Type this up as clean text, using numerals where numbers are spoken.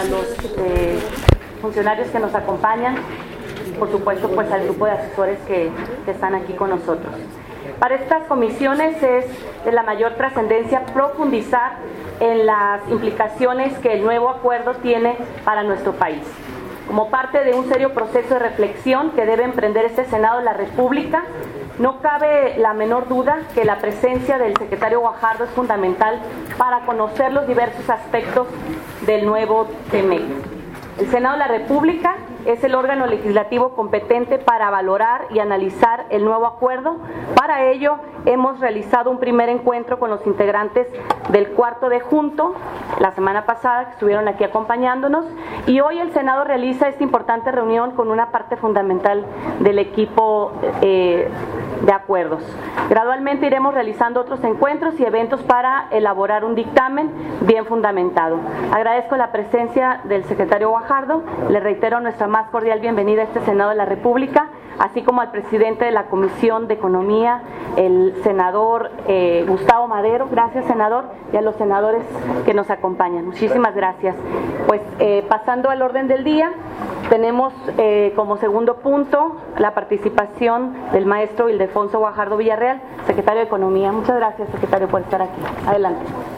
los funcionarios que nos acompañan y por supuesto pues al grupo de asesores que están aquí con nosotros. Para estas comisiones es de la mayor trascendencia profundizar en las implicaciones que el nuevo acuerdo tiene para nuestro país. Como parte de un serio proceso de reflexión que debe emprender este Senado de la República, no cabe la menor duda que la presencia del secretario Guajardo es fundamental para conocer los diversos aspectos del nuevo TEMEC. El Senado de la República es el órgano legislativo competente para valorar y analizar el nuevo acuerdo. Para ello, hemos realizado un primer encuentro con los integrantes del cuarto de junto, la semana pasada, que estuvieron aquí acompañándonos, y hoy el Senado realiza esta importante reunión con una parte fundamental del equipo de acuerdos. Gradualmente iremos realizando otros encuentros y eventos para elaborar un dictamen bien fundamentado. Agradezco la presencia del secretario Guajardo, le reitero nuestra más cordial bienvenida a este Senado de la República, así como al presidente de la Comisión de Economía, el senador Gustavo Madero. Gracias, senador, y a los senadores que nos acompañan. Muchísimas gracias. Pues pasando al orden del día, tenemos como segundo punto la participación del maestro Ildefonso Guajardo Villarreal, secretario de Economía. Muchas gracias, secretario, por estar aquí. Adelante.